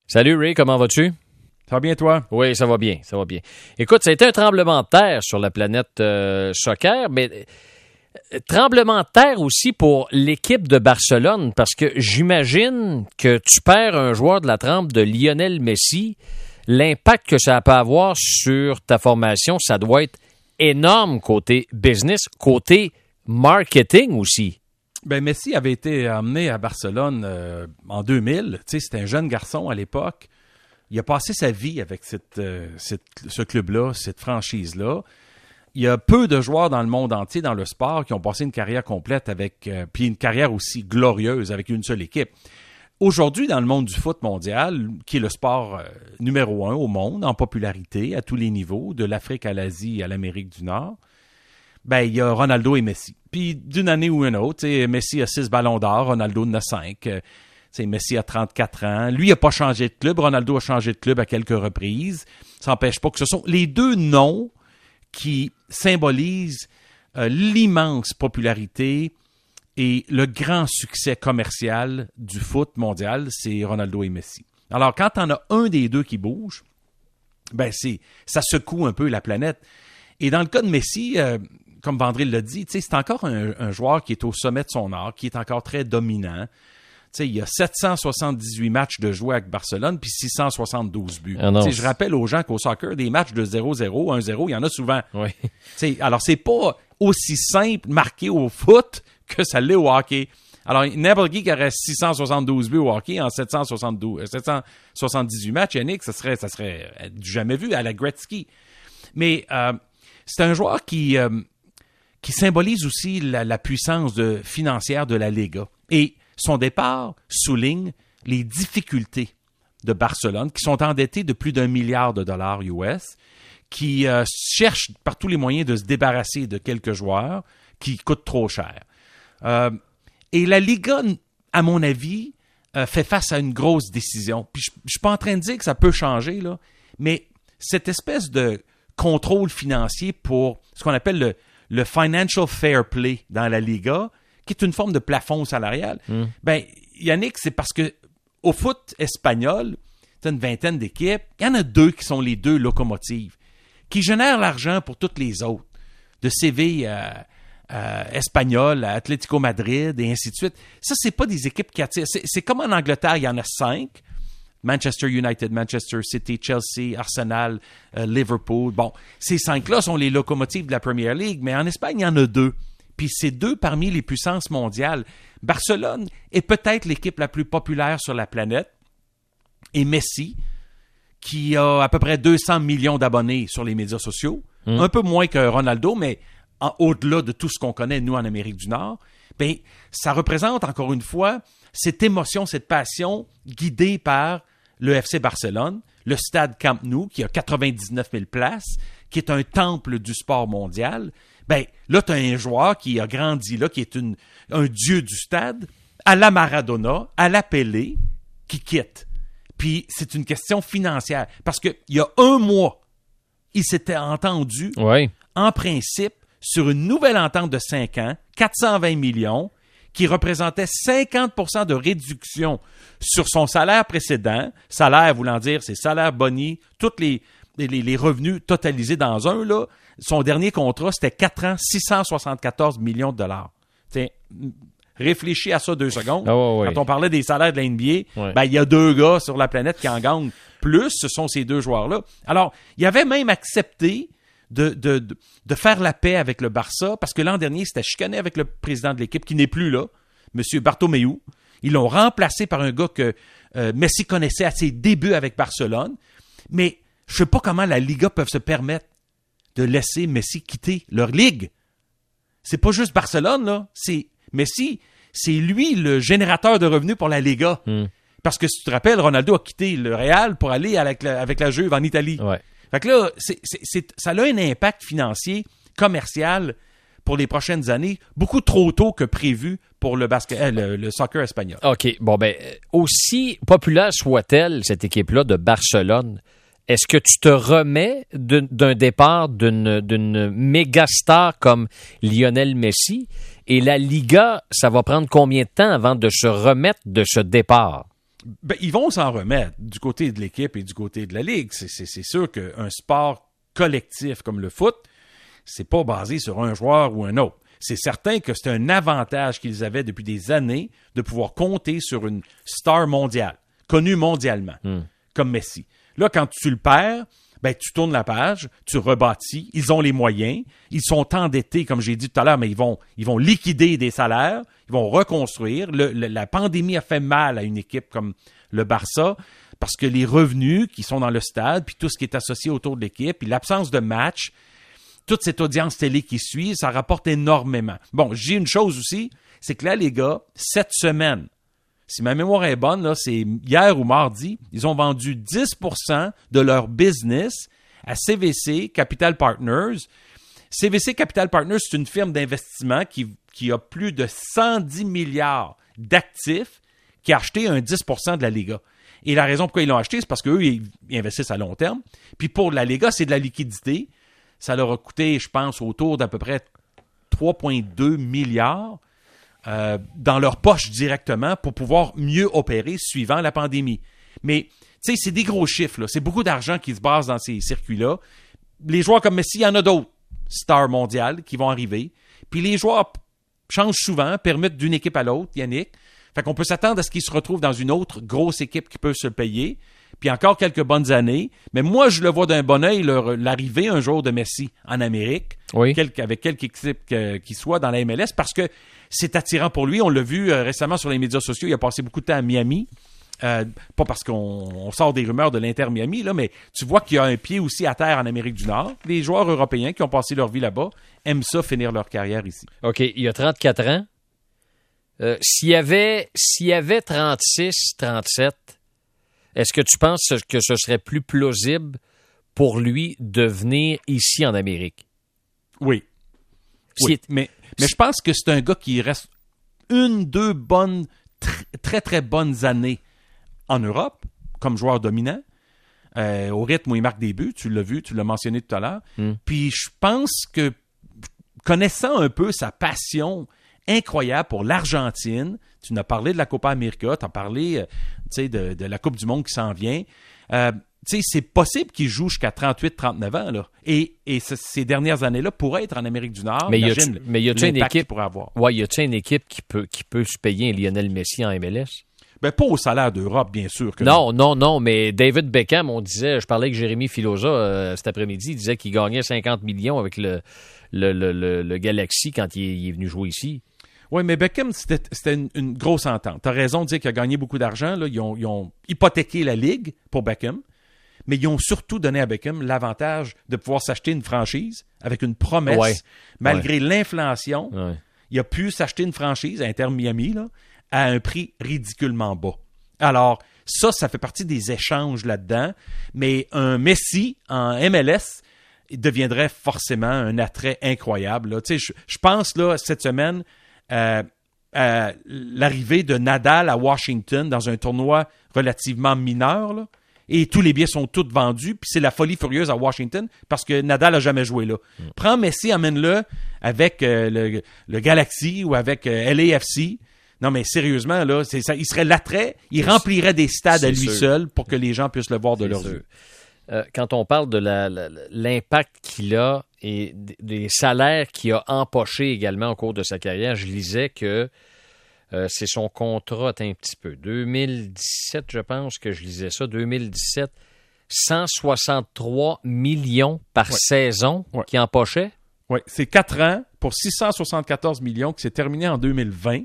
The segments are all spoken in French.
Salut Ray, comment vas-tu? Ça va bien, toi? Oui, ça va bien, ça va bien. Écoute, ça a été un tremblement de terre sur la planète soccer, mais tremblement de terre aussi pour l'équipe de Barcelone, parce que j'imagine que tu perds un joueur de la trempe de Lionel Messi, l'impact que ça peut avoir sur ta formation, ça doit être énorme côté business, côté marketing aussi. Ben, Messi avait été amené à Barcelone en 2000. Tu sais, c'était un jeune garçon à l'époque. Il a passé sa vie avec ce club-là, cette franchise-là. Il y a peu de joueurs dans le monde entier, dans le sport, qui ont passé une carrière complète avec, puis une carrière aussi glorieuse avec une seule équipe. Aujourd'hui, dans le monde du foot mondial, qui est le sport numéro 1 au monde, en popularité, à tous les niveaux, de l'Afrique à l'Asie et à l'Amérique du Nord, ben, il y a Ronaldo et Messi. Puis d'une année ou une autre, Messi a 6 ballons d'or, Ronaldo en a 5. Messi a 34 ans. Lui, il n'a pas changé de club. Ronaldo a changé de club à quelques reprises. Ça n'empêche pas que ce sont les deux noms qui symbolisent l'immense popularité et le grand succès commercial du foot mondial, c'est Ronaldo et Messi. Alors, quand on a un des deux qui bouge, ben ça secoue un peu la planète. Et dans le cas de Messi, comme Vandril l'a dit, c'est encore un joueur qui est au sommet de son art, qui est encore très dominant. Il y a 778 matchs de jouer avec Barcelone, puis 672 buts. Ah je rappelle aux gens qu'au soccer, des matchs de 0-0, 1-0, il y en a souvent. Oui. Alors, c'est pas aussi simple marqué au foot que ça l'est au hockey. Alors, n'importe qui aurait 672 buts au hockey en 778 matchs, Yannick, ça serait du jamais vu à la Gretzky. Mais c'est un joueur qui symbolise aussi la puissance financière de la Liga. Et son départ souligne les difficultés de Barcelone, qui sont endettés de plus d'1 milliard de dollars US, qui cherchent par tous les moyens de se débarrasser de quelques joueurs qui coûtent trop cher. Et la Liga, à mon avis, fait face à une grosse décision. Puis je ne suis pas en train de dire que ça peut changer, là, mais cette espèce de contrôle financier pour ce qu'on appelle le financial fair play dans la Liga, qui est une forme de plafond salarial, ben, Yannick, c'est parce que au foot espagnol, tu as une vingtaine d'équipes, il y en a 2 qui sont les 2 locomotives, qui génèrent l'argent pour toutes les autres, de Séville Espagnol à Atlético Madrid et ainsi de suite. Ça, c'est pas des équipes qui attirent. C'est comme en Angleterre, il y en a 5. Manchester United, Manchester City, Chelsea, Arsenal, Liverpool. Bon, ces 5-là sont les locomotives de la Premier League, mais en Espagne, il y en a 2. Puis c'est 2 parmi les puissances mondiales. Barcelone est peut-être l'équipe la plus populaire sur la planète. Et Messi, qui a à peu près 200 millions d'abonnés sur les médias sociaux, un peu moins que Ronaldo, mais au-delà de tout ce qu'on connaît, nous, en Amérique du Nord, bien, ça représente, encore une fois, cette émotion, cette passion guidée par le FC Barcelone, le stade Camp Nou, qui a 99 000 places, qui est un temple du sport mondial. Ben, là, tu as un joueur qui a grandi là, qui est un dieu du stade, à la Maradona, à la Pelé, qui quitte. Puis, c'est une question financière. Parce qu'il y a 1 mois, il s'était entendu, en principe, sur une nouvelle entente de 5 ans, 420 millions, qui représentait 50% de réduction sur son salaire précédent. Salaire voulant dire, c'est salaire boni, tous les revenus totalisés dans un, là. Son dernier contrat, c'était 4 ans, 674 millions de dollars. Tiens, réfléchis à ça 2 secondes. Quand on parlait des salaires de la NBA, ben, il y a 2 gars sur la planète qui en gagnent plus, ce sont ces 2 joueurs-là. Alors, il avait même accepté de faire la paix avec le Barça, parce que l'an dernier, il s'était chicané avec le président de l'équipe, qui n'est plus là, M. Bartomeu. Ils l'ont remplacé par un gars que Messi connaissait à ses débuts avec Barcelone. Mais je ne sais pas comment la Liga peut se permettre de laisser Messi quitter leur ligue. C'est pas juste Barcelone, là. C'est Messi, c'est lui le générateur de revenus pour la Liga. Parce que si tu te rappelles, Ronaldo a quitté le Real pour aller avec la Juve en Italie. Fait que là, ça a un impact financier, commercial pour les prochaines années, beaucoup trop tôt que prévu pour le soccer espagnol. OK. Bon, ben, aussi populaire soit-elle, cette équipe-là de Barcelone, est-ce que tu te remets d'un départ d'une méga star comme Lionel Messi? Et la Liga, ça va prendre combien de temps avant de se remettre de ce départ? ils vont s'en remettre du côté de l'équipe et du côté de la Ligue. C'est sûr qu'un sport collectif comme le foot, c'est pas basé sur un joueur ou un autre. C'est certain que c'est un avantage qu'ils avaient depuis des années de pouvoir compter sur une star mondiale, connue mondialement, comme Messi. Là, quand tu le perds, ben, tu tournes la page, tu rebâtis, ils ont les moyens, ils sont endettés, comme j'ai dit tout à l'heure, mais ils vont liquider des salaires, ils vont reconstruire. La pandémie a fait mal à une équipe comme le Barça, parce que les revenus qui sont dans le stade, puis tout ce qui est associé autour de l'équipe, puis l'absence de match, toute cette audience télé qui suit, ça rapporte énormément. Bon, j'ai une chose aussi, c'est que là, les gars, cette semaine, si ma mémoire est bonne, là, c'est hier ou mardi, ils ont vendu 10% de leur business à CVC Capital Partners. CVC Capital Partners, c'est une firme d'investissement qui a plus de 110 milliards d'actifs, qui a acheté un 10% de la Liga. Et la raison pourquoi ils l'ont acheté, c'est parce qu'eux, ils investissent à long terme. Puis pour la Liga, c'est de la liquidité. Ça leur a coûté, je pense, autour d'à peu près 3,2 milliards dans leur poche directement pour pouvoir mieux opérer suivant la pandémie. Mais, tu sais, c'est des gros chiffres, là. C'est beaucoup d'argent qui se base dans ces circuits-là. Les joueurs comme Messi, il y en a d'autres stars mondiales qui vont arriver. Puis les joueurs changent souvent, permettent d'une équipe à l'autre, Yannick. Fait qu'on peut s'attendre à ce qu'ils se retrouvent dans une autre grosse équipe qui peut se payer. Puis encore quelques bonnes années. Mais moi, je le vois d'un bon œil, l'arrivée un jour de Messi en Amérique, oui, avec quelque équipe qu'il soit dans la MLS, parce que c'est attirant pour lui. On l'a vu récemment sur les médias sociaux. Il a passé beaucoup de temps à Miami. Pas parce qu'on sort des rumeurs de l'Inter Miami, là, mais tu vois qu'il y a un pied aussi à terre en Amérique du Nord. Les joueurs européens qui ont passé leur vie là-bas aiment ça, finir leur carrière ici. OK, il a 34 ans. S'il y avait 36, 37, est-ce que tu penses que ce serait plus plausible pour lui de venir ici en Amérique? Oui. Oui. Mais je pense que c'est un gars qui reste 1-2 bonnes, très, très bonnes années en Europe, comme joueur dominant, au rythme où il marque des buts. Tu l'as vu, tu l'as mentionné tout à l'heure. Puis je pense que, connaissant un peu sa passion incroyable pour l'Argentine, tu nous as parlé de la Copa América, tu as parlé de la Coupe du Monde qui s'en vient. C'est possible qu'il joue jusqu'à 38-39 ans. Là. Et ces dernières années-là pourraient être en Amérique du Nord. Mais y a-t-il une équipe pourrait avoir? Ouais, y a-t-il une équipe qui peut se payer un Lionel Messi en MLS? Ben, pas au salaire d'Europe, bien sûr. Que non, mais David Beckham, je parlais avec Jérémy Filosa cet après-midi, il disait qu'il gagnait 50 millions avec le Galaxy quand il est venu jouer ici. Oui, mais Beckham, c'était une grosse entente. Tu as raison de dire qu'il a gagné beaucoup d'argent. Là. Ils ont hypothéqué la Ligue pour Beckham, mais ils ont surtout donné à Beckham l'avantage de pouvoir s'acheter une franchise avec une promesse. Malgré l'inflation, il a pu s'acheter une franchise, Inter Miami, là, à un prix ridiculement bas. Alors, ça fait partie des échanges là-dedans, mais un Messi en MLS deviendrait forcément un attrait incroyable. Là. Tu sais, je pense, là, cette semaine, à l'arrivée de Nadal à Washington dans un tournoi relativement mineur, là, et tous les billets sont tous vendus, puis c'est la folie furieuse à Washington parce que Nadal n'a jamais joué là. Prends Messi, amène-le avec le Galaxy ou avec LAFC. Non, mais sérieusement, là, il serait l'attrait, il remplirait des stades à lui seul pour que les gens puissent le voir de leurs yeux. Quand on parle de l'impact qu'il a et des salaires qu'il a empochés également au cours de sa carrière, je lisais que c'est son contrat un petit peu. 2017, je pense que je lisais ça. 2017, 163 millions par saison qu'il empochait. Oui, c'est 4 ans pour 674 millions qui s'est terminé en 2020.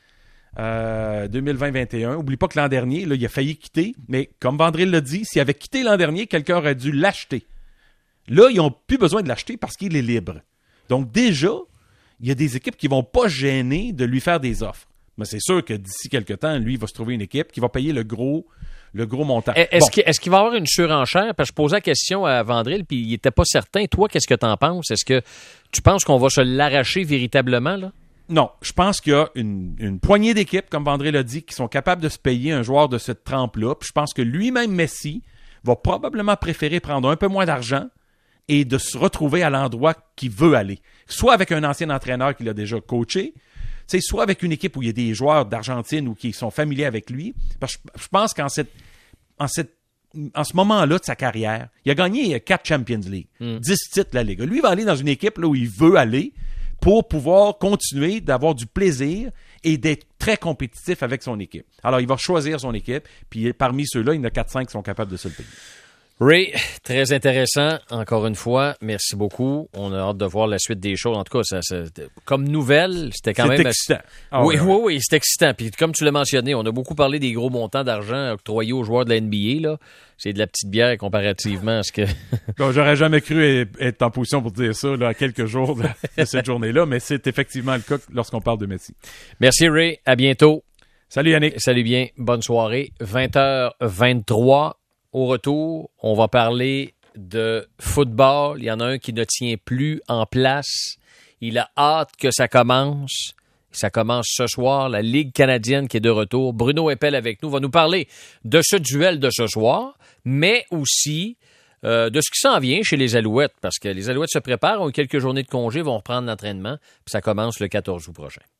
2020-21. Oublie pas que l'an dernier, là, il a failli quitter, mais comme Vandril l'a dit, s'il avait quitté l'an dernier, quelqu'un aurait dû l'acheter. Là, ils n'ont plus besoin de l'acheter parce qu'il est libre. Donc déjà, il y a des équipes qui vont pas gêner de lui faire des offres. Mais c'est sûr que d'ici quelques temps, lui, il va se trouver une équipe qui va payer le gros montant. Est-ce qu'il va y avoir une surenchère? Parce que je posais la question à Vandril, puis il n'était pas certain. Toi, qu'est-ce que tu en penses? Est-ce que tu penses qu'on va se l'arracher véritablement, là? Non, je pense qu'il y a une poignée d'équipes, comme Vandré l'a dit, qui sont capables de se payer un joueur de cette trempe-là. Puis je pense que lui-même, Messi, va probablement préférer prendre un peu moins d'argent et de se retrouver à l'endroit qu'il veut aller. Soit avec un ancien entraîneur qu'il a déjà coaché, sais, soit avec une équipe où il y a des joueurs d'Argentine ou qui sont familiers avec lui. Parce que je pense qu'en ce moment-là de sa carrière, il a gagné 4 Champions League, 10 titres de la Ligue. Lui, il va aller dans une équipe là où il veut aller pour pouvoir continuer d'avoir du plaisir et d'être très compétitif avec son équipe. Alors, il va choisir son équipe, puis parmi ceux-là, il y en a 4-5 qui sont capables de se le payer. Ray, très intéressant, encore une fois. Merci beaucoup. On a hâte de voir la suite des choses. En tout cas, comme nouvelle, c'était quand même... C'est excitant. Oui, c'est excitant. Puis comme tu l'as mentionné, on a beaucoup parlé des gros montants d'argent octroyés aux joueurs de la NBA. Là. C'est de la petite bière comparativement à ce que... Donc, j'aurais jamais cru être en position pour dire ça là, à quelques jours de cette journée-là, mais c'est effectivement le cas lorsqu'on parle de Messi. Merci Ray, à bientôt. Salut Yannick. Salut bien, bonne soirée. 20h23. Au retour, on va parler de football. Il y en a un qui ne tient plus en place. Il a hâte que ça commence. Ça commence ce soir. La Ligue canadienne qui est de retour. Bruno Eppel avec nous va nous parler de ce duel de ce soir, mais aussi de ce qui s'en vient chez les Alouettes, parce que les Alouettes se préparent, ont eu quelques journées de congé, vont reprendre l'entraînement, puis ça commence le 14 août prochain.